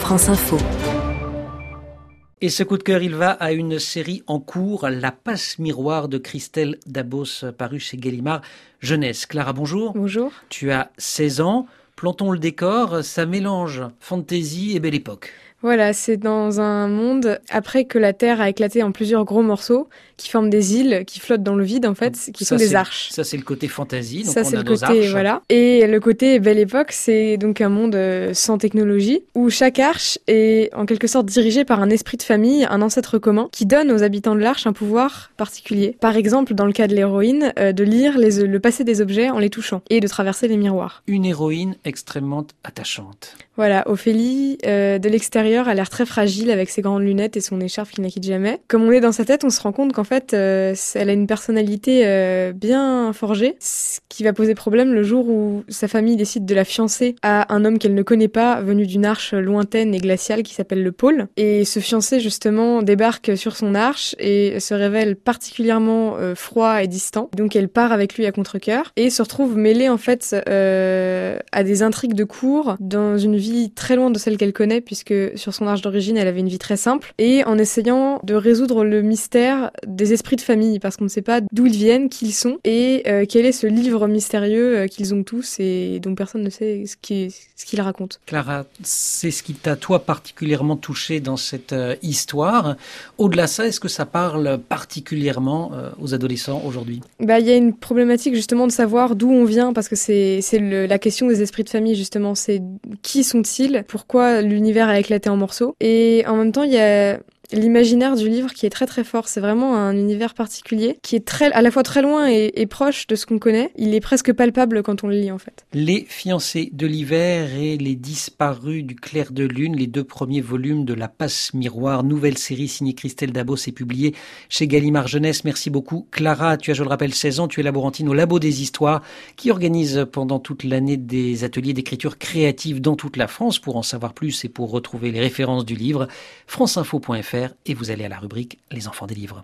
France Info. Et ce coup de cœur, il va à une série en cours, La Passe-Miroir de Christelle Dabos, parue chez Gallimard Jeunesse. Clara, bonjour. Bonjour. Tu as 16 ans. Plantons le décor, ça mélange fantaisie et belle époque. Voilà, c'est dans un monde après que la Terre a éclaté en plusieurs gros morceaux qui forment des îles qui flottent dans le vide en fait, qui sont des arches. Ça c'est le côté fantaisie, donc ça, on c'est a le nos côté, arches. voilà. Et le côté belle époque, c'est donc un monde sans technologie où chaque arche est en quelque sorte dirigée par un esprit de famille, un ancêtre commun qui donne aux habitants de l'arche un pouvoir particulier. Par exemple, dans le cas de l'héroïne, de lire le passé des objets en les touchant et de traverser les miroirs. Une héroïne extrêmement attachante. Voilà, Ophélie, de l'extérieur, a l'air très fragile avec ses grandes lunettes et son écharpe qui ne la quitte jamais. Comme on est dans sa tête, on se rend compte qu'en fait, elle a une personnalité bien forgée, ce qui va poser problème le jour où sa famille décide de la fiancer à un homme qu'elle ne connaît pas, venu d'une arche lointaine et glaciale qui s'appelle le pôle. Et ce fiancé, justement, débarque sur son arche et se révèle particulièrement froid et distant. Donc elle part avec lui à contre-cœur et se retrouve mêlée en fait à des intrigues de cour dans une vie très loin de celle qu'elle connaît, puisque sur son arche d'origine, elle avait une vie très simple, et en essayant de résoudre le mystère des esprits de famille, parce qu'on ne sait pas d'où ils viennent, qui ils sont, et quel est ce livre mystérieux qu'ils ont tous, et dont personne ne sait ce qu'il raconte. Clara, c'est ce qui t'a, toi, particulièrement touché dans cette histoire. Au-delà de ça, est-ce que ça parle particulièrement aux adolescents aujourd'hui ? Il y a une problématique, justement, de savoir d'où on vient, parce que c'est la question des esprits de famille, justement, c'est qui sont-ils, pourquoi l'univers a éclaté en morceaux. Et en même temps, il y a l'imaginaire du livre qui est très très fort. C'est vraiment un univers particulier qui est à la fois très loin et proche de ce qu'on connaît. Il est presque palpable quand on le lit en fait. Les fiancés de l'hiver et les disparus du clair de lune, les 2 premiers volumes de La Passe-Miroir, nouvelle série signée Christelle Dabos, est publiée chez Gallimard Jeunesse. Merci beaucoup. Clara, tu as, je le rappelle, 16 ans, tu es laborantine au Labo des Histoires qui organise pendant toute l'année des ateliers d'écriture créative dans toute la France. Pour en savoir plus et pour retrouver les références du livre, franceinfo.fr, et vous allez à la rubrique Les enfants des livres.